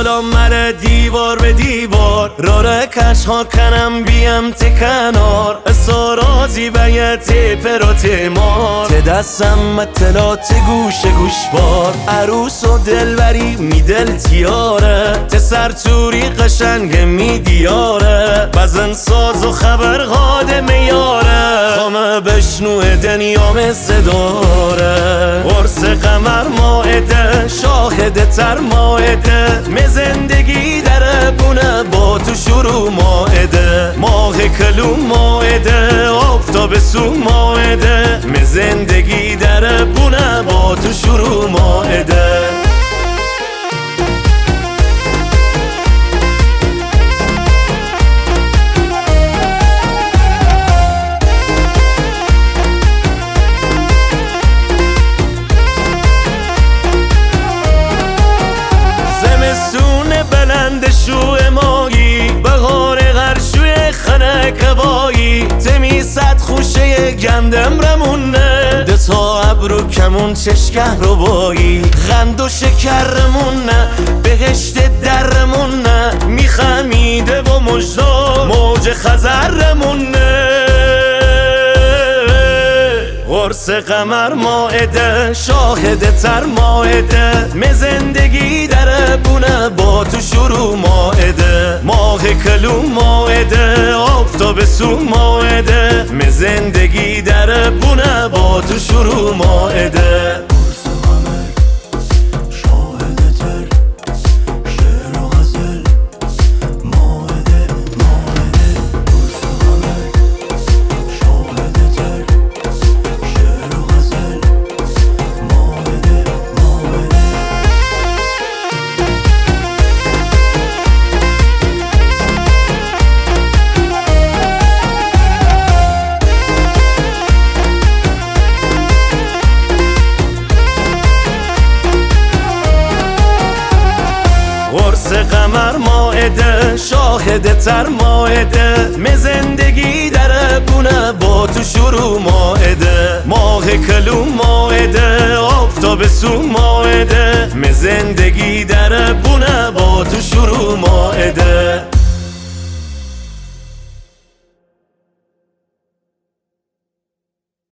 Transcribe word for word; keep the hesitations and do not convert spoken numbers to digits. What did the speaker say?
حالا مره دیوار به دیوار راره کش ها کنم بیم تی کنار سارازی بیه تی پرا تی مار تی دستم مطلات گوش گوش بار عروس و دلبری می دل تیاره تی سرچوری قشنگ می دیاره بزن ساز و خبر غاده میاره خامه بشنوه دنیام صداره ورس قمر ماعده شاهد تر ماعده می زندگی در بونه با تو شروع ماعده ماه کلو ماعده آفتاب سو ماعده می زندگی در بونه با تو شروع ماعده شو مایی بهار غرشوی خنه کوایی تمی صد خوشه گندم رمونه دتا ابرو کمون چشکه رو بایی غند و شکرمونه بهشت درمونه میخمیده و مجدا موج خزرمونه قرص قمر ماعده شاهد تر ماعده می زندگی در بونه با تو شروع ماعده ماه کلو ماعده آفتاب سو ماعده می زندگی در بونه با تو شروع ماعده قرص قمر ماعده شاهد تر ماعده می زندگی در بونه با تو شروع ماعده ماه کلو ماعده آفتاب سو ماعده می زندگی در بونه با تو شروع ماعده